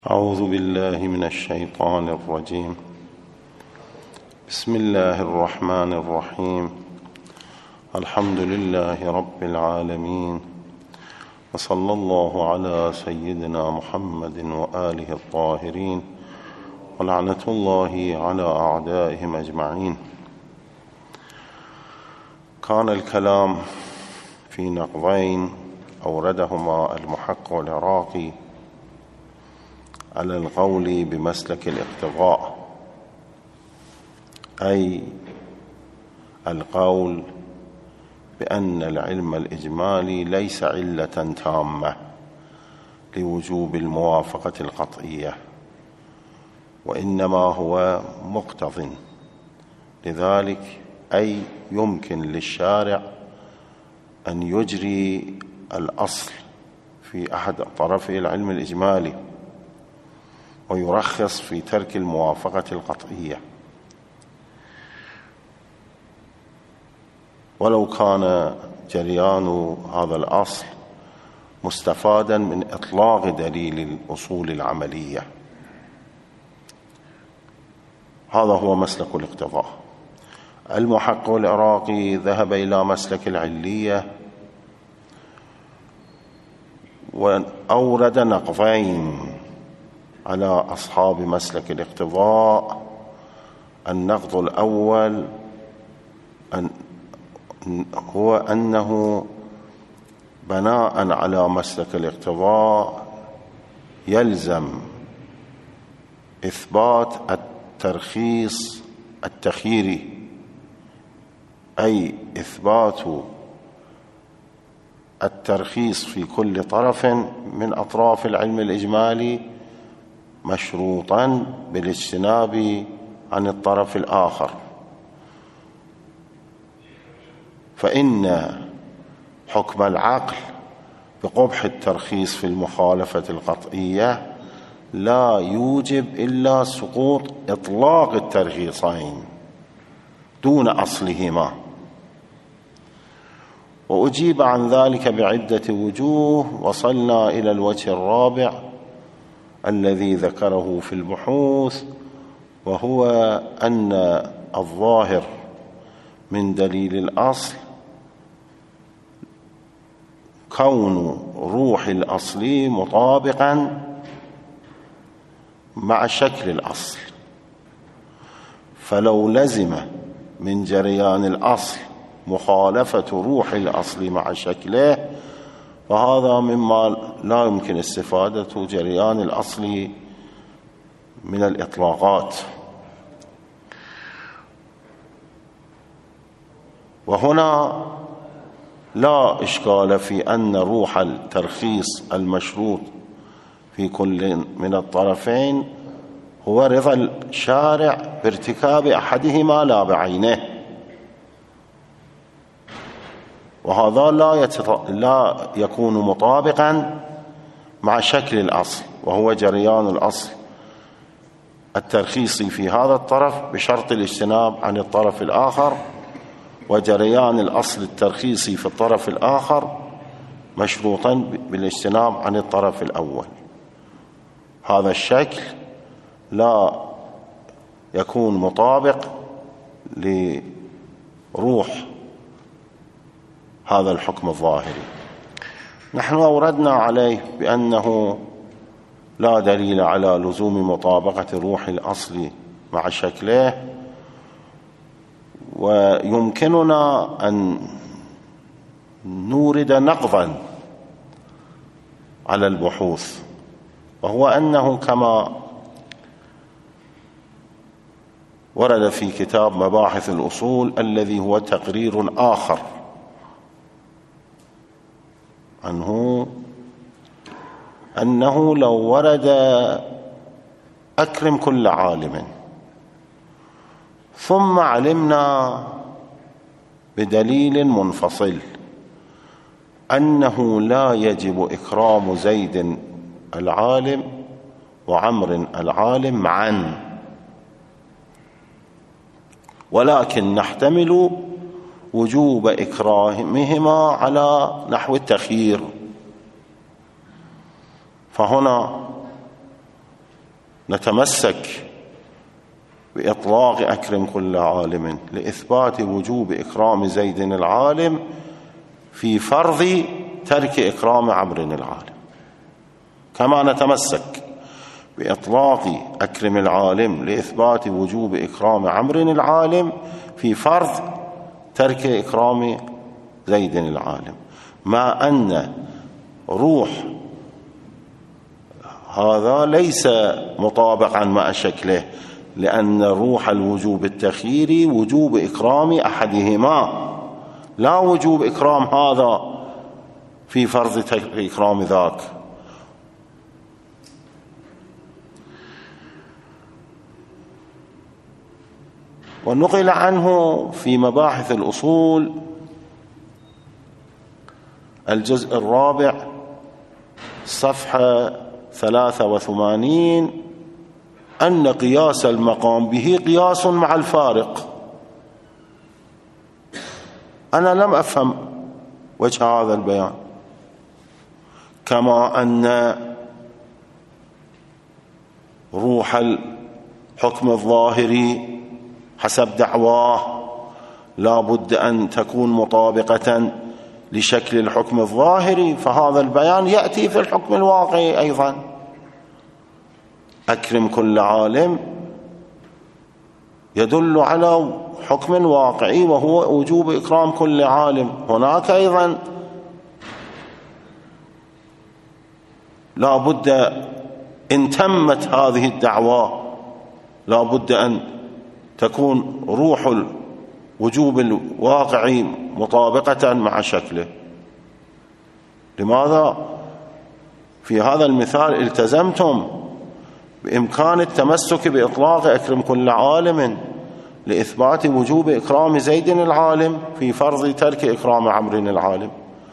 أعوذ بالله من الشيطان الرجيم. بسم الله الرحمن الرحيم. الحمد لله رب العالمين، وصلى الله على سيدنا محمد وآله الطاهرين، ولعنة الله على أعدائهم أجمعين. كان الكلام في نقضين أوردهما المحقق العراقي على القول بمسلك الاقتضاء، أي القول بأن العلم الإجمالي ليس علة تامة لوجوب الموافقة القطعية، وإنما هو مقتضٍ لذلك، أي يمكن للشارع أن يجري الأصل في أحد طرفي العلم الإجمالي ويرخص في ترك الموافقة القطعية، ولو كان جريان هذا الأصل مستفادا من إطلاق دليل الأصول العملية. هذا هو مسلك الاقتضاء. المحقق العراقي ذهب إلى مسلك العلية وأورد نقضين على أصحاب مسلك الاقتضاء. النقض الأول هو أنه بناء على مسلك الاقتضاء يلزم إثبات الترخيص التخييري، أي إثبات الترخيص في كل طرف من أطراف العلم الإجمالي مشروطا بالاجتناب عن الطرف الآخر، فإن حكم العقل بقبح الترخيص في المخالفة القطعية لا يوجب إلا سقوط إطلاق الترخيصين دون أصلهما. وأجيب عن ذلك بعدة وجوه، وصلنا إلى الوجه الرابع الذي ذكره في البحوث، وهو أن الظاهر من دليل الأصل كون روح الأصل مطابقا مع شكل الأصل، فلو لزم من جريان الأصل مخالفة روح الأصل مع شكله، فهذا مما لا يمكن استفادة جريان الأصل من الإطلاقات. وهنا لا إشكال في أن روح الترخيص المشروط في كل من الطرفين هو رضا الشارع بارتكاب أحدهما لا بعينه، وهذا لا يكون مطابقا مع شكل الأصل، وهو جريان الأصل الترخيصي في هذا الطرف بشرط الاجتناب عن الطرف الآخر، وجريان الأصل الترخيصي في الطرف الآخر مشروطا بالاجتناب عن الطرف الأول. هذا الشكل لا يكون مطابق لروح هذا الحكم الظاهري. نحن أوردنا عليه بأنه لا دليل على لزوم مطابقة روح الأصل مع شكله، ويمكننا أن نورد نقضا على البحوث، وهو أنه كما ورد في كتاب مباحث الأصول الذي هو تقرير آخر عنه، أنه لو ورد أكرم كل عالم ثم علمنا بدليل منفصل أنه لا يجب إكرام زيد العالم وعمر العالم معا، ولكن نحتمل وجوب إكرامهما على نحو التخيير، فهنا نتمسك بإطلاق أكرم كل عالم لإثبات وجوب إكرام زيد العالم في فرض ترك إكرام عمرو العالم، كما نتمسك بإطلاق أكرم العالم لإثبات وجوب إكرام عمرو العالم في فرض ترك إكرام زيد العالم، مع أن روح هذا ليس مطابقا مع شكله، لأن روح الوجوب التخييري وجوب إكرام أحدهما، لا وجوب إكرام هذا في فرض ترك إكرام ذاك. ونقل عنه في مباحث الأصول الجزء الرابع صفحة 83 أن قياس المقام به قياس مع الفارق. أنا لم أفهم وجه هذا البيان، كما أن روح الحكم الظاهري حسب دعواه لا بد أن تكون مطابقة لشكل الحكم الظاهري، فهذا البيان يأتي في الحكم الواقعي أيضا. أكرم كل عالم يدل على حكم واقعي وهو وجوب إكرام كل عالم. هناك أيضا لا بد إن تمت هذه الدعوة لا بد أن تكون روح الوجوب الواقعي مطابقة مع شكله. لماذا في هذا المثال التزمتم بإمكان التمسك بإطلاق أكرم كل عالم لإثبات وجوب إكرام زيد العالم في فرض ترك إكرام عمرو العالم،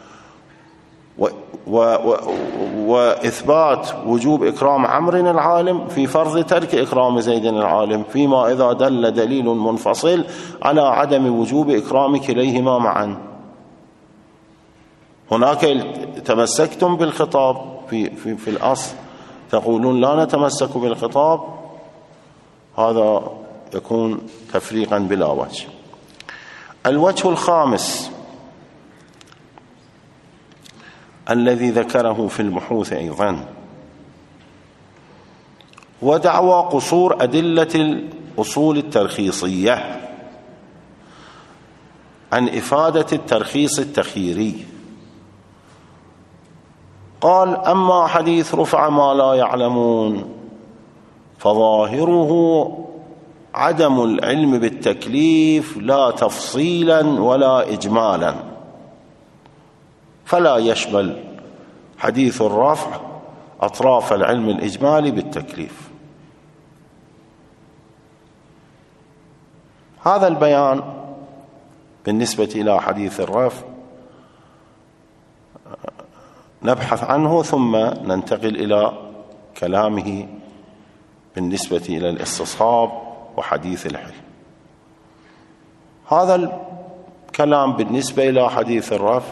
وإثبات وجوب إكرام عمرو العالم في فرض ترك إكرام زيد العالم، فيما إذا دل دليل منفصل على عدم وجوب إكرام كليهما معا. هناك تمسكتم بالخطاب في الأصل، تقولون لا نتمسك بالخطاب، هذا يكون تفريقا بلا وجه. الوجه الخامس الذي ذكره في البحوث أيضا ودعوى قصور أدلة الأصول الترخيصية عن إفادة الترخيص التخييري. قال: أما حديث رفع ما لا يعلمون فظاهره عدم العلم بالتكليف لا تفصيلا ولا إجمالا، فلا يشمل حديث الرفع أطراف العلم الإجمالي بالتكليف. هذا البيان بالنسبة إلى حديث الرفع نبحث عنه ثم ننتقل إلى كلامه بالنسبة إلى الاستصحاب وحديث الحلم. هذا الكلام بالنسبة إلى حديث الرفع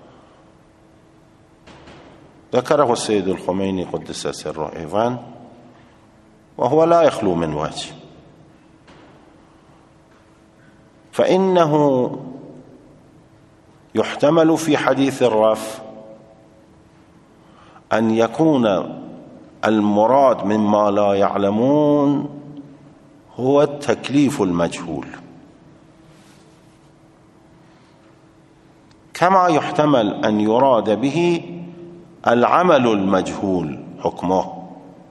ذكره السيد الخميني قدس سره أيضا، وهو لا يخلو من وجه، فإنه يحتمل في حديث الرفع أن يكون المراد مما لا يعلمون هو التكليف المجهول، كما يحتمل أن يراد به العمل المجهول حكمه،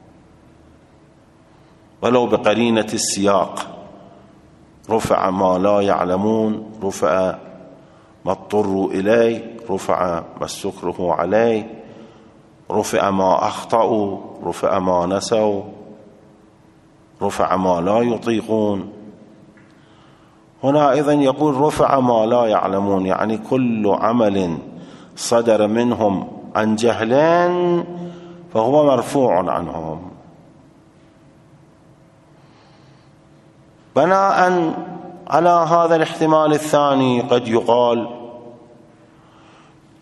ولو بقرينة السياق: رفع ما لا يعلمون، رفع ما اضطروا إليه، رفع ما استكرهوا عليه، رفع ما أخطأوا، رفع ما نسوا، رفع ما لا يطيقون. هنا أيضا يقول رفع ما لا يعلمون، يعني كل عمل صدر منهم عن جهلين فهو مرفوع عنهم. بناء على هذا الاحتمال الثاني قد يقال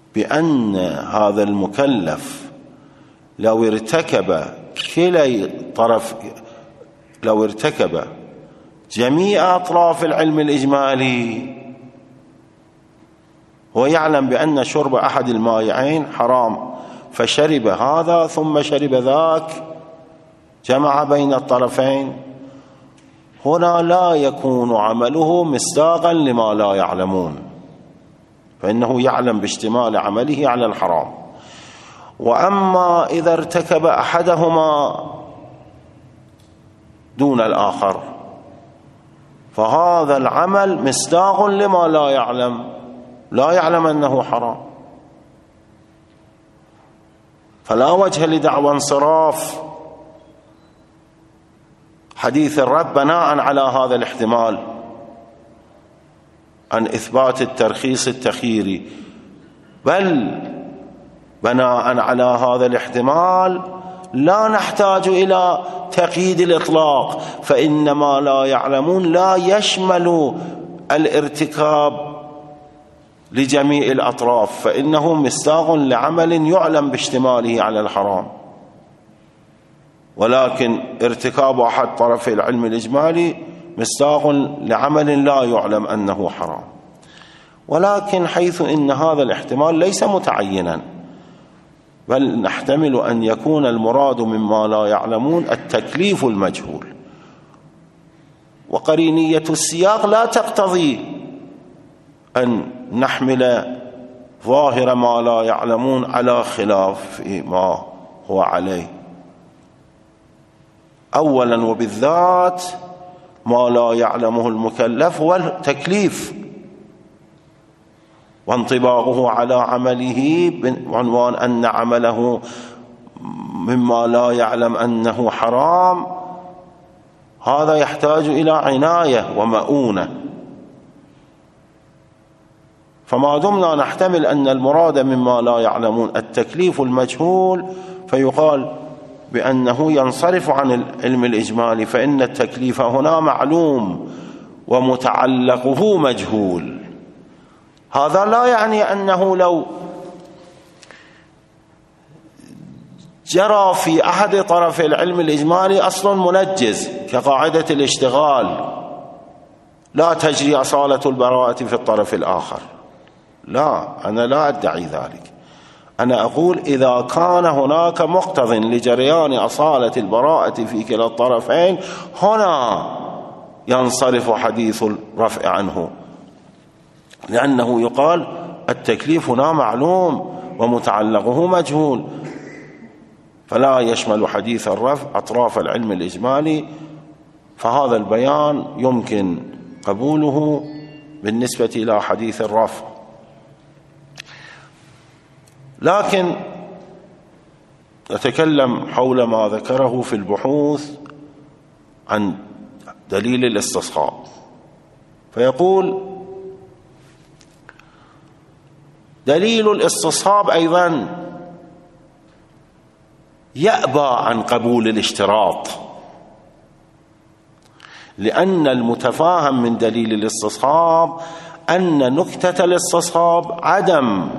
بأن هذا المكلف لو ارتكب كلي الطرف لو ارتكب جميع أطراف العلم الإجمالي، هو يعلم بأن شرب أحد المائعين حرام، فشرب هذا ثم شرب ذاك، جمع بين الطرفين، هنا لا يكون عمله مصداقا لما لا يعلمون، فإنه يعلم باشتمال عمله على الحرام. وأما إذا ارتكب أحدهما دون الآخر فهذا العمل مصداق لما لا يعلم، لا يعلم أنه حرام، فلا وجه لدعوى انصراف حديث الرب بناء على هذا الاحتمال عن إثبات الترخيص التخييري، بل بناء على هذا الاحتمال لا نحتاج إلى تقييد الإطلاق، فإن ما لا يعلمون لا يشمل الارتكاب لجميع الأطراف، فإنه مصداق لعمل يعلم باشتماله على الحرام، ولكن ارتكاب أحد طرفي العلم الإجمالي مصداق لعمل لا يعلم أنه حرام. ولكن حيث إن هذا الاحتمال ليس متعينا، بل نحتمل أن يكون المراد مما لا يعلمون التكليف المجهول، وقرينية السياق لا تقتضي أن نحمل ظاهر ما لا يعلمون على خلاف ما هو عليه. أولا وبالذات ما لا يعلمه المكلف هو التكليف وانطباقه على عمله بعنوان أن عمله مما لا يعلم أنه حرام، هذا يحتاج إلى عناية ومؤونة. فما دمنا نحتمل أن المراد مما لا يعلمون التكليف المجهول، فيقال بأنه ينصرف عن العلم الإجمالي، فإن التكليف هنا معلوم ومتعلقه مجهول. هذا لا يعني أنه لو جرى في أحد طرفي العلم الإجمالي أصل منجز كقاعدة الاشتغال لا تجري أصالة البراءة في الطرف الآخر، لا، أنا لا أدعي ذلك. أنا أقول إذا كان هناك مقتض لجريان أصالة البراءة في كلا الطرفين، هنا ينصرف حديث الرفع عنه، لأنه يقال التكليف هنا معلوم ومتعلقه مجهول، فلا يشمل حديث الرفع أطراف العلم الإجمالي، فهذا البيان يمكن قبوله بالنسبة إلى حديث الرفع. لكن نتكلم حول ما ذكره في البحوث عن دليل الاستصحاب، فيقول دليل الاستصحاب أيضا يأبى عن قبول الاشتراط، لأن المتفاهم من دليل الاستصحاب أن نكتة الاستصحاب عدم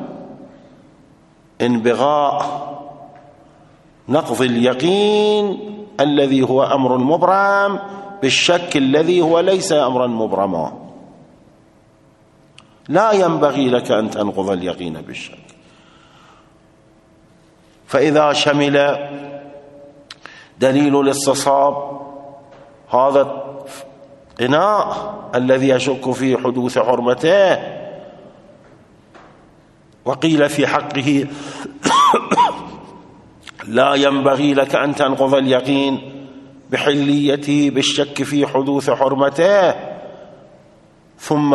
انبغاء نقض اليقين الذي هو أمر مبرم بالشك الذي هو ليس أمرا مبرما. لا ينبغي لك أن تنقض اليقين بالشك. فإذا شمل دليل الاستصحاب هذا الإناء الذي يشك في حدوث حرمته، وقيل في حقه لا ينبغي لك أن تنقض اليقين بحليته بالشك في حدوث حرمته، ثم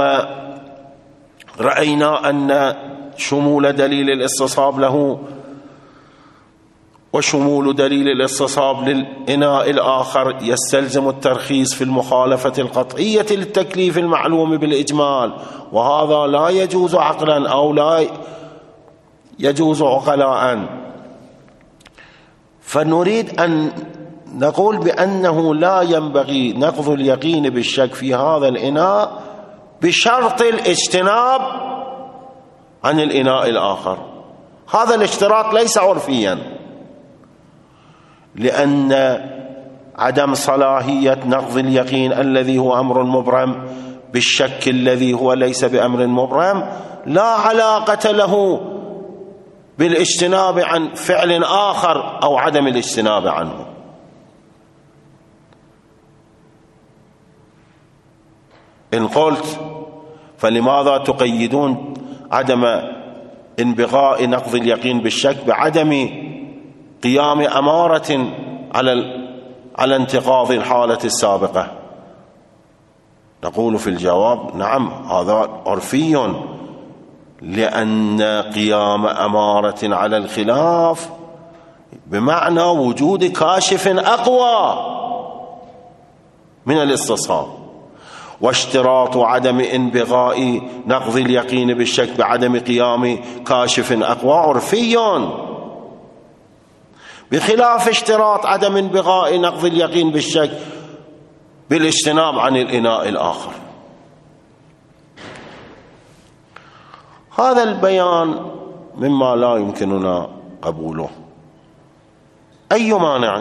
رأينا أن شمول دليل الاستصحاب له وشمول دليل الاستصحاب للإناء الآخر يستلزم الترخيص في المخالفة القطعية للتكليف المعلوم بالإجمال، وهذا لا يجوز عقلا أو لا يجوز عقلاء. فنريد أن نقول بأنه لا ينبغي نقض اليقين بالشك في هذا الإناء بشرط الاجتناب عن الإناء الآخر. هذا الاشتراط ليس عرفيا، لأن عدم صلاحية نقض اليقين الذي هو أمر مبرم بالشك الذي هو ليس بأمر مبرم لا علاقة له بالاجتناب عن فعل آخر أو عدم الاجتناب عنه. إن قلت فلماذا تقيدون عدم انبغاء نقض اليقين بالشك بعدم قيام أمارة على انتقاض الحالة السابقة؟ نقول في الجواب نعم، هذا عرفي، لأن قيام أمارة على الخلاف بمعنى وجود كاشف أقوى من الاستصحاب، واشتراط عدم انبغاء نقض اليقين بالشك بعدم قيام كاشف أقوى عرفي، بخلاف اشتراط عدم انبغاء نقض اليقين بالشك بالاجتناب عن الإناء الآخر. هذا البيان مما لا يمكننا قبوله. أي مانع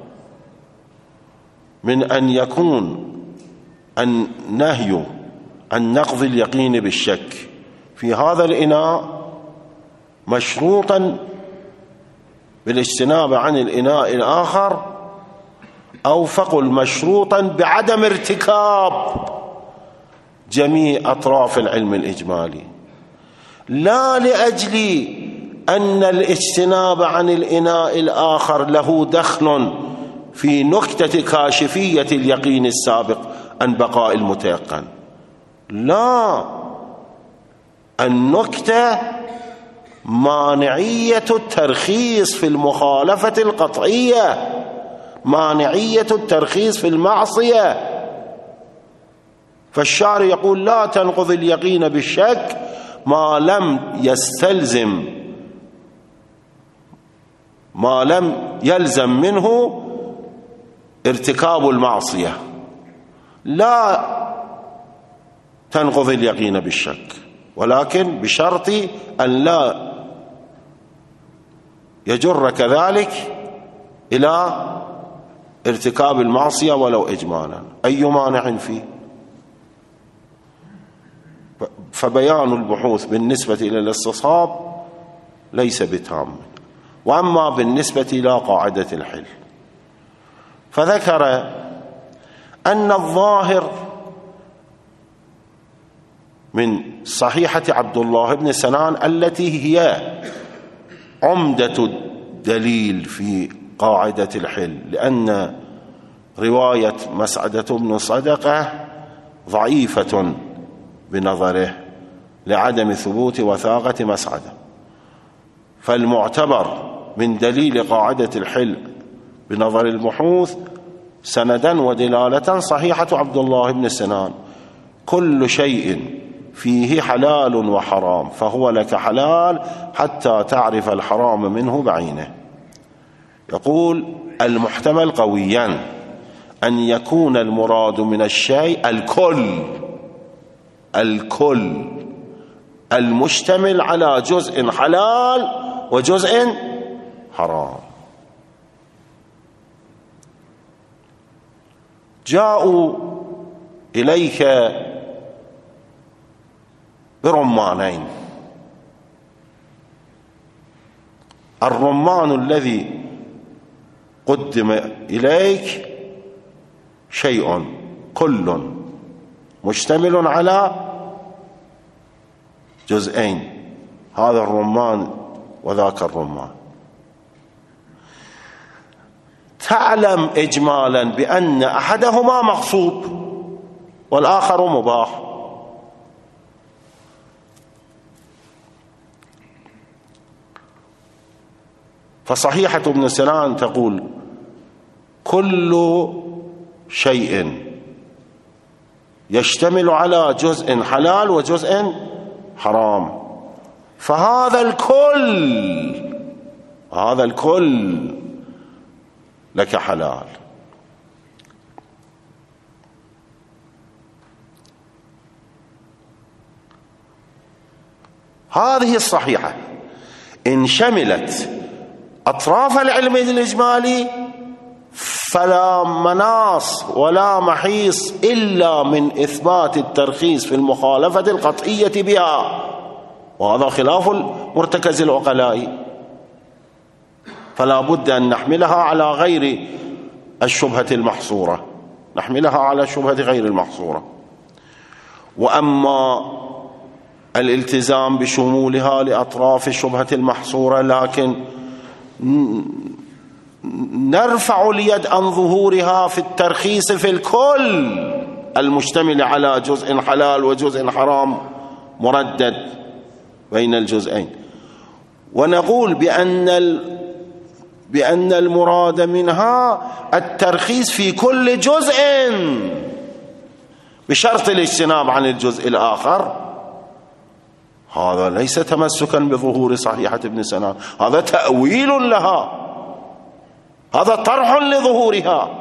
من أن يكون النهي عن نقض اليقين بالشك في هذا الإناء مشروطا بالاجتناب عن الإناء الآخر، أو فقل مشروطا بعدم ارتكاب جميع أطراف العلم الإجمالي، لا لأجل أن الاجتناب عن الإناء الآخر له دخل في نكتة كاشفية اليقين السابق عن بقاء المتيقن، لا، النكتة مانعية الترخيص في المخالفة القطعية، مانعية الترخيص في المعصية. فالشارع يقول لا تنقض اليقين بالشك ما لم يلزم منه ارتكاب المعصية، لا تنقض اليقين بالشك، ولكن بشرط أن لا يجر كذلك إلى ارتكاب المعصية ولو إجمالا. أي مانع فيه؟ فبيان البحوث بالنسبة إلى الاستصحاب ليس بتام. وأما بالنسبة إلى قاعدة الحل فذكر أن الظاهر من صحيحة عبد الله بن سنان التي هي عمدة الدليل في قاعدة الحل، لأن رواية مسعدة بن صدقة ضعيفة بنظره لعدم ثبوت وثاقة مسعدة، فالمعتبر من دليل قاعدة الحل بنظر البحوث سندا ودلالة صحيحة عبد الله بن سنان: كل شيء فيه حلال وحرام فهو لك حلال حتى تعرف الحرام منه بعينه. يقول المحتمل قويا أن يكون المراد من الشيء الكل المشتمل على جزء حلال وجزء حرام. جاءوا إليك برمانين: الرمان الذي قدم إليك شيء كل مشتمل على جزئين، هذا الرمان وذاك الرمان. تعلم إجمالا بأن أحدهما مغصوب والآخر مباح، فصحيحة ابن سنان تقول كل شيء يشتمل على جزء حلال وجزء حرام، فهذا الكل لك حلال. هذه الصحيحة إن شملت أطراف العلم الإجمالي فلا مناص ولا محيص إلا من إثبات الترخيص في المخالفة القطعية بها، وهذا خلاف المرتكز العقلاء، فلا بد أن نحملها على غير الشبهة المحصورة، نحملها على الشبهة غير المحصورة. وأما الالتزام بشمولها لأطراف الشبهة المحصورة، لكن نرفع اليد عن ظهورها في الترخيص في الكل المشتمل على جزء حلال وجزء حرام مردد بين الجزئين، ونقول بأن المراد منها الترخيص في كل جزء بشرط الاجتناب عن الجزء الآخر. هذا ليس تمسكا بظهور صحيحة ابن سنان، هذا تأويل لها، هذا طرح لظهورها.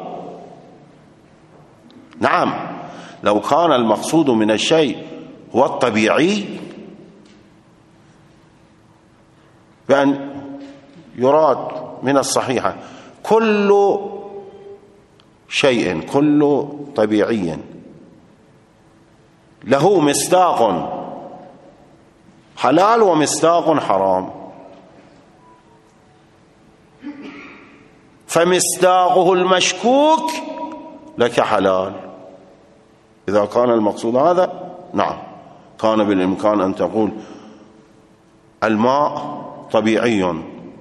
نعم، لو كان المقصود من الشيء هو الطبيعي، بأن يراد من الصحيحة كل شيء، كل طبيعي له مصداق حلال ومصداق حرام، فمصداقه المشكوك لك حلال. إذا كان المقصود هذا، نعم، كان بالإمكان أن تقول الماء طبيعي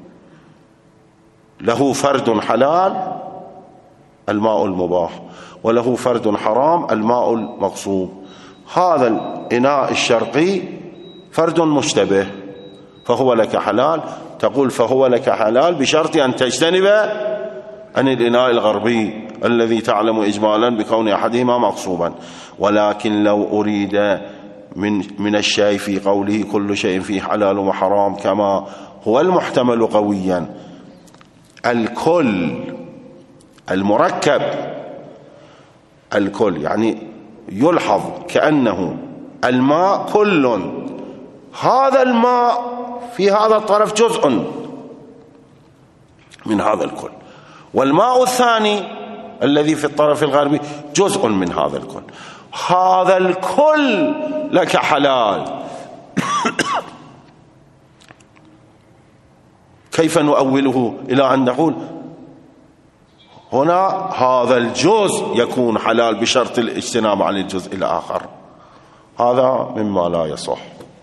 له فرد حلال الماء المباح، وله فرد حرام الماء المغصوب. هذا الإناء الشرقي فرد مشتبه فهو لك حلال، تقول فهو لك حلال بشرط أن تجتنب عن الإناء الغربي الذي تعلم إجمالا بكون أحدهما مغصوبا. ولكن لو أريد من الشيء في قوله كل شيء فيه حلال وحرام كما هو المحتمل قويا الكل المركب، الكل يعني يلحظ كأنه الماء كل، هذا الماء في هذا الطرف جزء من هذا الكل، والماء الثاني الذي في الطرف الغربي جزء من هذا الكل، هذا الكل لك حلال. كيف نؤوله إلى أن نقول هنا هذا الجزء يكون حلال بشرط الاجتناب عن الجزء الآخر؟ هذا مما لا يصح.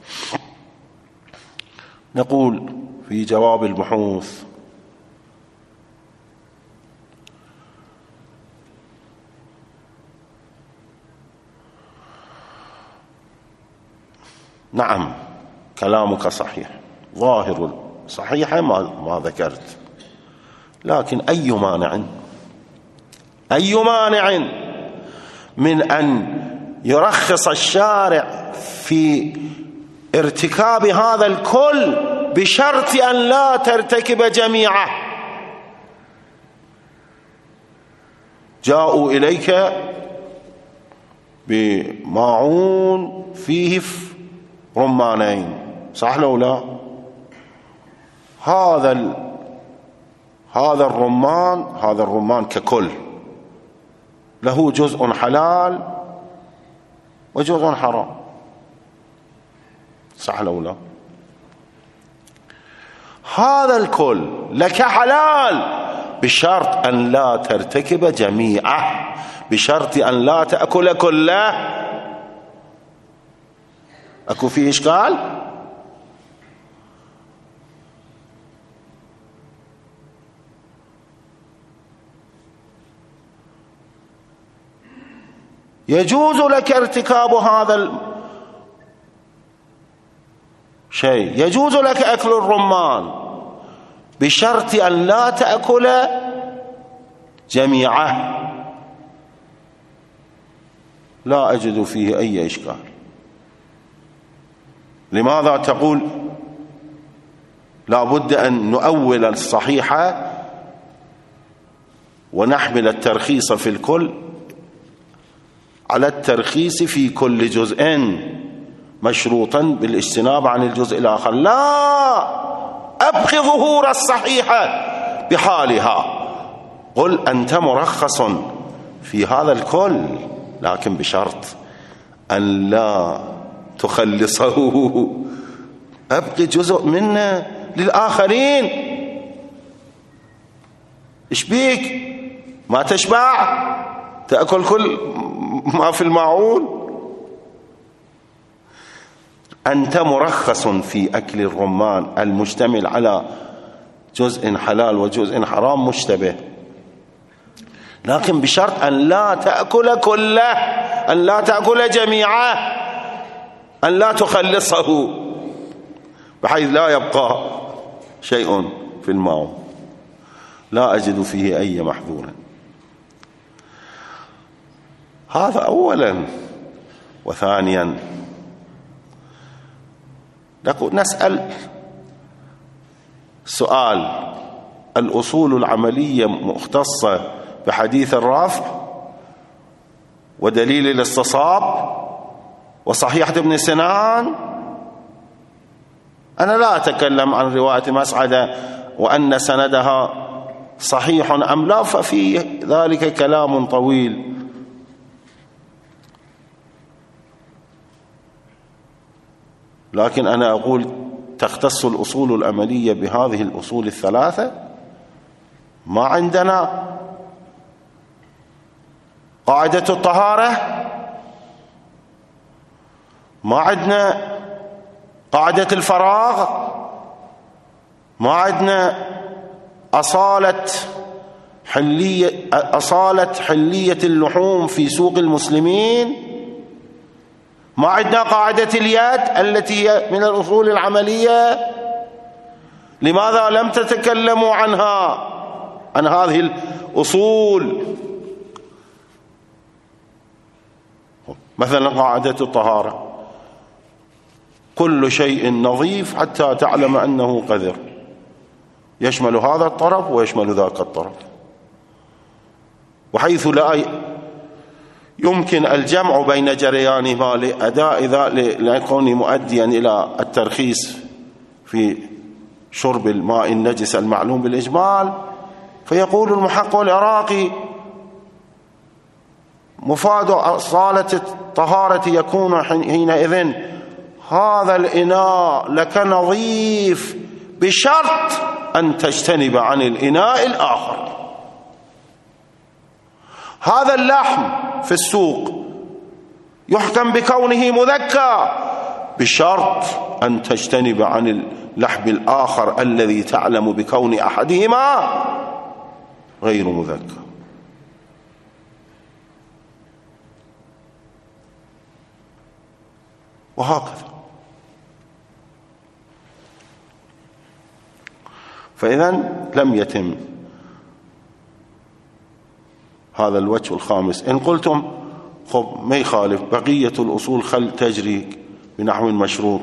نقول في جواب البحوث: نعم كلامك صحيح، ظاهر صحيح ما ذكرت، لكن أي مانع من أن يرخص الشارع في ارتكاب هذا الكل بشرط أن لا ترتكب جميعه؟ جاءوا إليك بماعون فيه رمانين، صح لو لا؟ هذا الرمان ككل له جزء حلال وجزء حرام، صح لو لا؟ هذا الكل لك حلال بشرط أن لا ترتكب جميعه، بشرط أن لا تأكل كله. أكو فيه إشكال؟ يجوز لك ارتكاب هذا الشيء، يجوز لك أكل الرمان بشرط أن لا تأكل جميعه، لا أجد فيه أي إشكال. لماذا تقول لا بد أن نؤول الصحيحة ونحمل الترخيص في الكل على الترخيص في كل جزء مشروطا بالاجتناب عن الجزء الآخر؟ لا، أبقي ظهور الصحيحة بحالها، قل أنت مرخص في هذا الكل، لكن بشرط أن لا تخلصه، أبقي جزء منه للآخرين. إيش بيك؟ ما تشبع؟ تأكل كل ما في المعون؟ أنت مرخص في أكل الرمان المشتمل على جزء حلال وجزء حرام مشتبه، لكن بشرط أن لا تأكل كله، أن لا تأكل جميعه، أن لا تخلصه بحيث لا يبقى شيء في الماء، لا أجد فيه أي محظور. هذا أولا. وثانيا نسأل سؤال: الأصول العملية مختصة بحديث الرفع ودليل الاستصحاب وصحيحة ابن سنان؟ أنا لا أتكلم عن رواية مسعدة وأن سندها صحيح أم لا، ففي ذلك كلام طويل. لكن أنا أقول تختص الأصول العملية بهذه الأصول الثلاثة. ما عندنا قاعدة الطهارة، ما عندنا قاعدة الفراغ، ما عندنا أصالة حلية اللحوم في سوق المسلمين، ما عندنا قاعدة اليد التي هي من الأصول العملية. لماذا لم تتكلموا عنها، عن هذه الأصول؟ مثلا قاعدة الطهارة: كل شيء نظيف حتى تعلم أنه قذر، يشمل هذا الطرف ويشمل ذاك الطرف، وحيث لا يمكن الجمع بين جريانهما لكونه مؤديا إلى الترخيص في شرب الماء النجس المعلوم بالإجمال، فيقول المحقق العراقي: مفاد أصالة الطهارة يكون حينئذ هذا الإناء لك نظيف بشرط أن تجتنب عن الإناء الآخر. هذا اللحم في السوق يحكم بكونه مذكى بشرط أن تجتنب عن اللحم الآخر الذي تعلم بكون أحدهما غير مذكى. وهكذا. فإذن لم يتم هذا الوجه الخامس. إن قلتم خب ما يخالف، بقية الأصول خل تجري بنحو مشروط،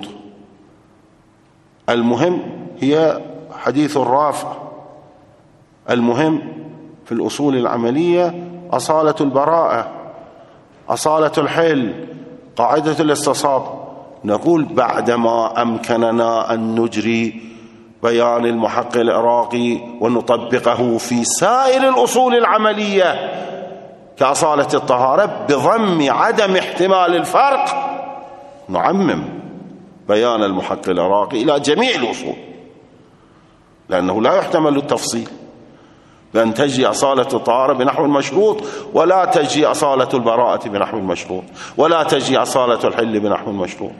المهم هي حديث الرافع، المهم في الأصول العملية أصالة البراءة، أصالة الحل، قاعدة الاستصحاب. نقول بعدما أمكننا أن نجري بيان المحقق العراقي ونطبقه في سائر الأصول العملية كأصالة الطهارة بضم عدم احتمال الفرق، نعمم بيان المحقق العراقي إلى جميع الأصول، لأنه لا يحتمل التفصيل، بأن تجي أصالة الطهارة بنحو المشروط ولا تجي أصالة البراءة بنحو المشروط ولا تجي أصالة الحل بنحو المشروط.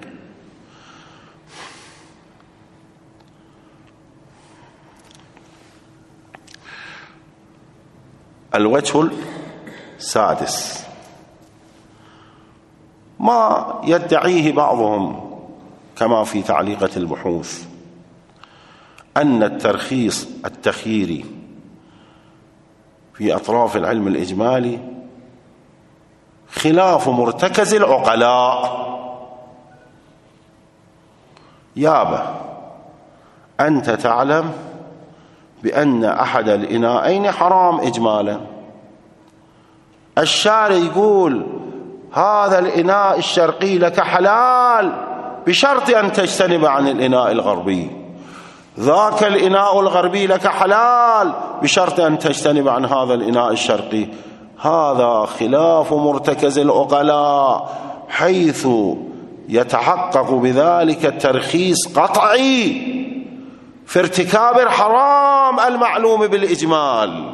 الوجه السادس ما يدعيه بعضهم كما في تعليقة البحوث أن الترخيص التخييري في أطراف العلم الإجمالي خلاف مرتكز العقلاء. يابا أنت تعلم بأن أحد الإناءين حرام إجمالا، الشارع يقول هذا الإناء الشرقي لك حلال بشرط أن تجتنب عن الإناء الغربي، ذاك الإناء الغربي لك حلال بشرط أن تجتنب عن هذا الإناء الشرقي. هذا خلاف مرتكز العقلاء، حيث يتحقق بذلك الترخيص قطعي في ارتكاب الحرام المعلوم بالإجمال.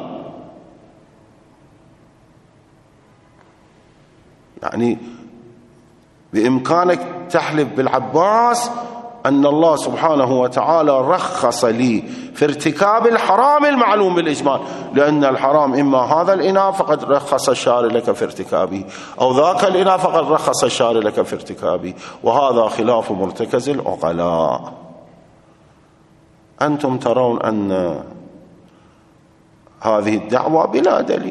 يعني بإمكانك تحلف بالعباس أن الله سبحانه وتعالى رخص لي في ارتكاب الحرام المعلوم بالإجمال، لأن الحرام إما هذا الإناء فقد رخص الشارع لك في ارتكابه، أو ذاك الإناء فقد رخص الشارع لك في ارتكابه، وهذا خلاف مرتكز العقلاء. أنتم ترون أن هذه الدعوة بلا دليل.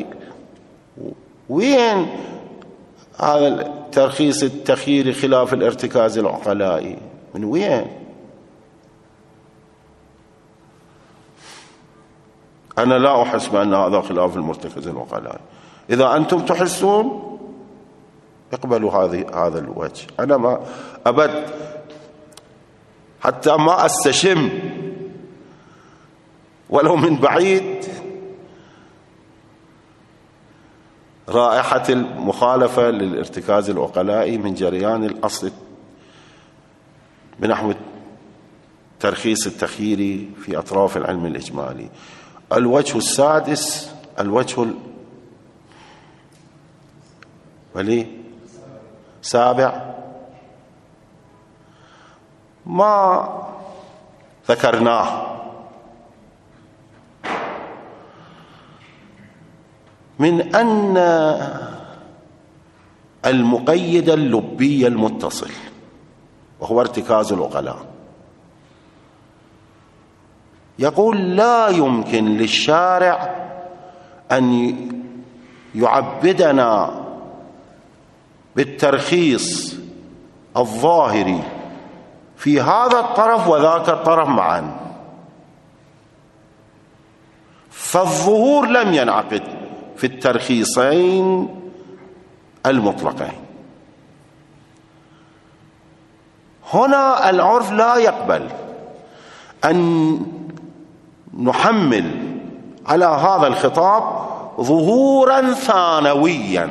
وين هذا الترخيص التخييري خلاف الارتكاز العقلائي؟ من وين؟ أنا لا أحس بأن هذا خلاف المرتكز العقلائي. إذا أنتم تحسون اقبلوا هذا الوجه. أنا ما أبد حتى ما أستشم ولو من بعيد رائحة المخالفة للارتكاز العقلائي من جريان الأصل بنحو الترخيص التخييري في أطراف العلم الإجمالي. الوجه السادس، الوجه السابع، ما ذكرناه من أن المقيد اللبي المتصل وهو ارتكاز العقلاء يقول لا يمكن للشارع أن يعبدنا بالترخيص الظاهري في هذا الطرف وذاك الطرف معا، فالظهور لم ينعقد في الترخيصين المطلقين. هنا العرف لا يقبل أن نحمل على هذا الخطاب ظهورا ثانويا،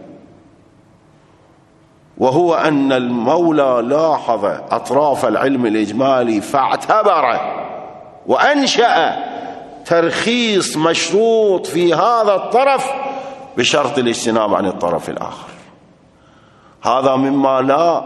وهو أن المولى لاحظ أطراف العلم الإجمالي فاعتبر وأنشأ ترخيص مشروط في هذا الطرف بشرط الاجتناب عن الطرف الآخر. هذا مما لا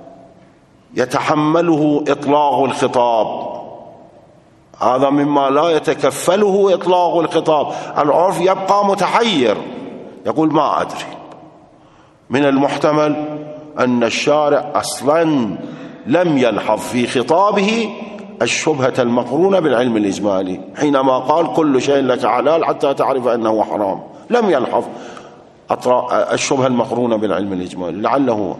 يتحمله إطلاق الخطاب، هذا مما لا يتكفله إطلاق الخطاب. العرف يبقى متحير، يقول ما أدري. من المحتمل أن الشارع أصلا لم يلحظ في خطابه الشبهة المقرونة بالعلم الإجمالي حينما قال كل شيء لك حلال حتى تعرف أنه حرام، لم يلحظ الشبهة المقرونة بالعلم الإجمالي، لعله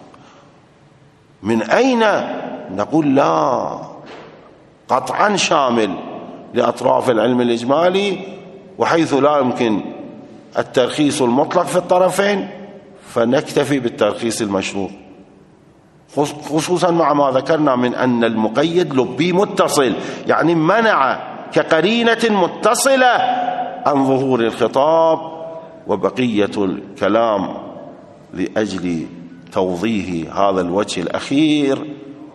من أين نقول لا قطعا شامل لأطراف العلم الإجمالي، وحيث لا يمكن الترخيص المطلق في الطرفين فنكتفي بالترخيص المشروط، خصوصا مع ما ذكرنا من أن المقيد لبي متصل، يعني منع كقرينة متصلة عن ظهور الخطاب. وبقية الكلام لأجل توضيح هذا الوجه الأخير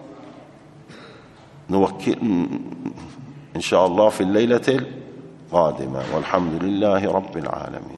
نوكل إن شاء الله في الليلة القادمة، والحمد لله رب العالمين.